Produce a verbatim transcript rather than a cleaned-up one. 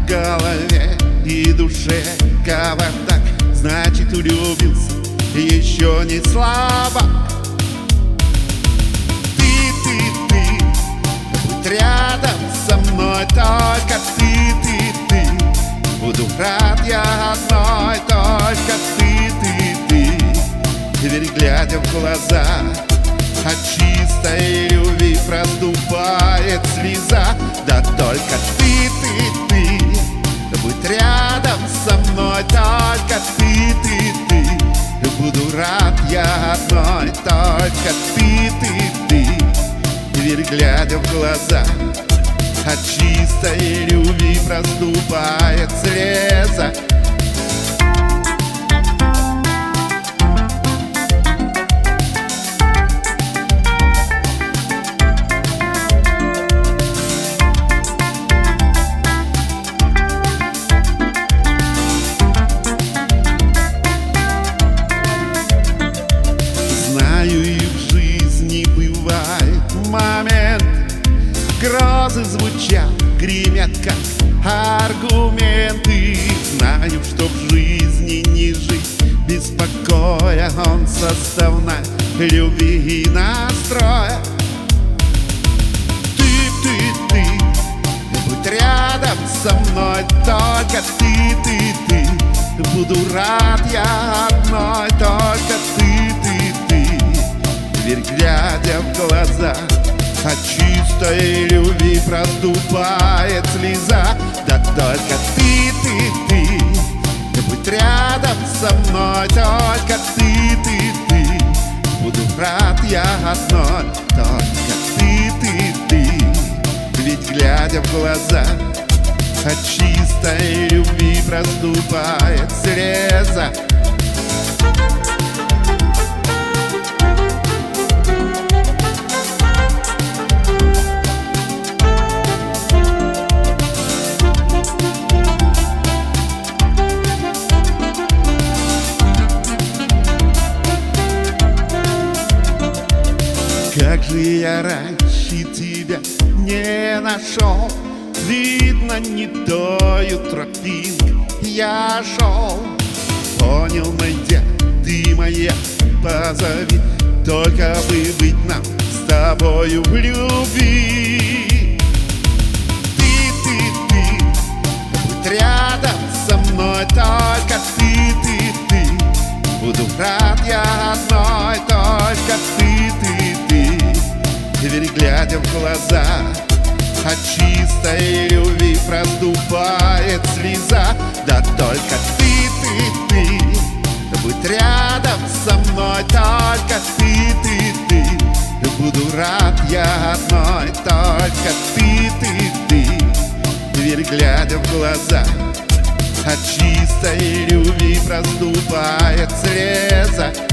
голове и душе кавардак, значит, влюбился еще не слабо. Ты, ты, ты, будь рядом со мной, только ты, ты, ты. Буду рад я одной, только ты, ты, ты. Теперь, глядя в глаза, от чистой любви проступает слеза. Да только ты, ты, ты, будь рядом со мной, только ты, ты, ты. Буду рад я одной, только ты, ты, ты. Теперь, глядя в глаза, от чистой любви проступает слеза. Знаю, и в жизни бывает момент, грозы звучат, гремят как аргументы. Знаю, что в жизни не жить без покоя, он составная любви и настроя. Ты, ты, ты, будь рядом со мной, только ты, ты, ты. Буду рад я одной, только ты, ты, ты. Теперь, глядя в глаза, от чистой любви проступает слеза. Да только ты, ты, ты, будь рядом со мной, только ты, ты, ты. Буду рад я одной, только ты, ты, ты. Ведь, глядя в глаза, от чистой любви проступает слеза. Как же я раньше тебя не нашел, видно, не тою тропинкой я шел. Понял, найдя, ты моя, позови, только бы быть нам с тобою в любви. Ты, ты, ты, будь рядом со мной, только ты, ты, ты. Буду рад я одной, только ты, ты, ты. Теперь, глядя в глаза, от чистой любви проступает слеза. Да только ты, ты, ты, будь рядом со мной, только ты, ты, ты. Буду рад я одной, только ты, ты, ты. Теперь, глядя в глаза, от чистой любви проступает слеза.